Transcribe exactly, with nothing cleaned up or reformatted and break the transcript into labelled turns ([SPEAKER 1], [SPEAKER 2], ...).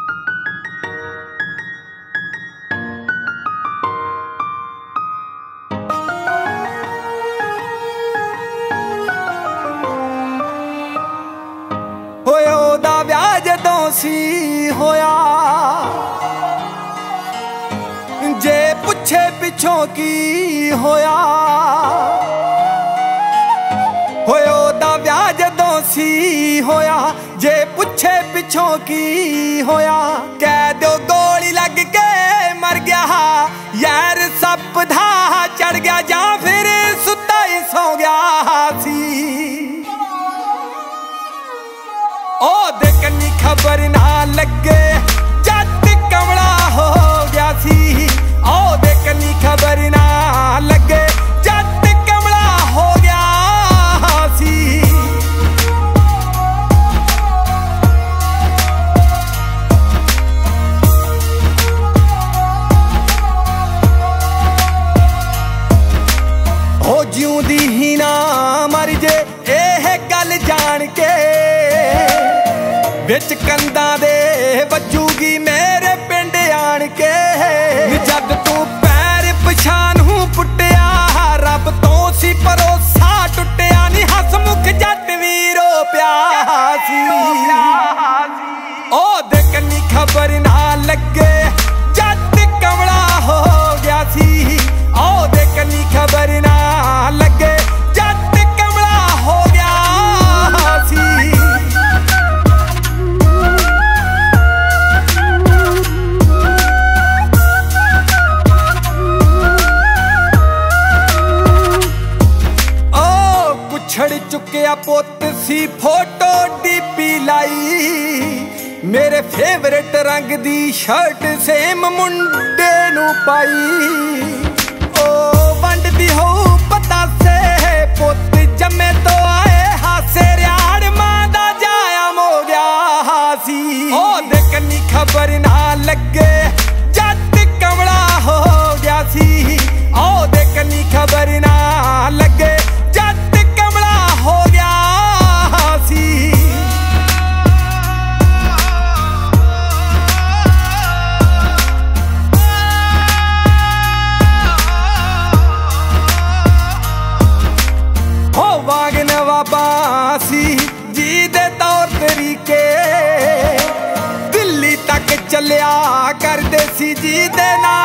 [SPEAKER 1] ਹੋਏ ਉਹਦਾ ਵਿਆਹ ਜਦੋਂ ਸੀ ਹੋਇਆ, ਜੇ ਪੁੱਛੇ ਪਿੱਛੋਂ ਕੀ ਹੋਇਆ। ਹੋਏ ਉਹਦਾ ਵਿਆਹ ਜਦੋਂ ਸੀ ਹੋਇਆ, ਜੇ ਪੁੱਛੇ ਪਿੱਛੋਂ ਕੀ ਹੋਇਆ। ਕਹਿ ਦਿਓ ਗੋਲੀ ਲੱਗ ਕੇ ਮਰ ਗਿਆ ਯਾਰ, ਸੱਪ ਦਾ ਚੜ ਗਿਆ ਜਾਂ ਫਿਰ ਸੁੱਤਾ ਹੀ ਸੌ ਗਿਆ ਸੀ। ਉਹਦੇ ਕੰਨੀ ਖਬਰ ਨਾ ਲੱਗੇ ਜੱਟ ਕਮਲਾ ਹੋ ਗਿਆ ਸੀ। ਉਹਦੇ ਕੰਨੀ ਖਬਰ ਨਾ ਲੱਗੇ ਜੱਟ ਕਮਲਾ ਹੋ ਗਿਆ ਸੀ। ਉਹ ਜਿਉਂਦੀ ਹੀ ਨਾ ਮਰ ਜੇ ਇਹ ਗੱਲ ਜਾਣ ਕੇ, ਵਿੱਚ ਕੰਧਾਂ ਦੇ ਵੱਜੂਗੀ ਮੇਰੇ ਪਿੰਡ ਆਣ ਕੇ। ਜਦ ਤੂੰ ਪੈਰ ਪਛਾਣ ਨੂੰ ਪੁੱਟਿਆ, ਰੱਬ ਤੋਂ ਸੀ ਭਰੋਸਾ ਟੁੱਟਿਆ ਨੀ। ਹਸਮੁਖ ਜੱਟ ਵੀਰੋ ਪਿਆ ਸੀ। ਉਹਦੇ ਕੰਨੀ ਖਬਰ ਨਾ ਲੱਗੇ ਜੱਟ ਕਮਲਾ ਹੋ ਗਿਆ ਸੀ। ਉਹਦੇ ਕੰਨੀ ਖਬਰ ਨਾ ਲੱਗੇ ਜੱਟ ਕਮਲਾ ਹੋ ਗਿਆ ਸੀ। ਛੜ ਚੁੱਕਿਆ ਪੁੱਤ ਸੀ ਫੋਟੋ ਡੀਪੀ ਲਾਈ, ਮੇਰੇ ਫੇਵਰੇਟ ਰੰਗ ਦੀ ਸ਼ਰਟ ਸੇਮ ਮੁੰਡੇ ਨੂੰ ਪਾਈ। ਉਹ ਵੰਡਦੀ ਹੋਊ ਪਤਾਸੇ ਪੁੱਤ ਜੰਮੇ ਤੋਂ ਆਏ ਹਾਸੇ, ਰਿਆੜ ਮਾਂ ਦਾ ਜਾਇਆ ਹੋ ਗਿਆ ਸੀ। ਉਹਦੇ ਕੰਨੀ ਖਬਰ ਨਾ ਲੱਗੇ ਜੱਟ ਕਮਲਾ ਹੋ ਗਿਆ ਸੀ। ਉਹਦੇ ਕੰਨੀ ਖਬਰ ਨਾ ਲੱਗੇ ਜੱਟ ਕਮਲਾ ਹੋ ਗਿਆ ਸੀ। ਹੋ ਵਾਂਗ ਨਵਾਬਾਂ ਸੀ ਜੀ ਦੇ ਤੌਰ ਤਰੀਕੇ, ਦਿੱਲੀ ਤੱਕ ਚੱਲਿਆ ਕਰਦੇ ਸੀ ਜੀ ਦੇ ਨਾਲ।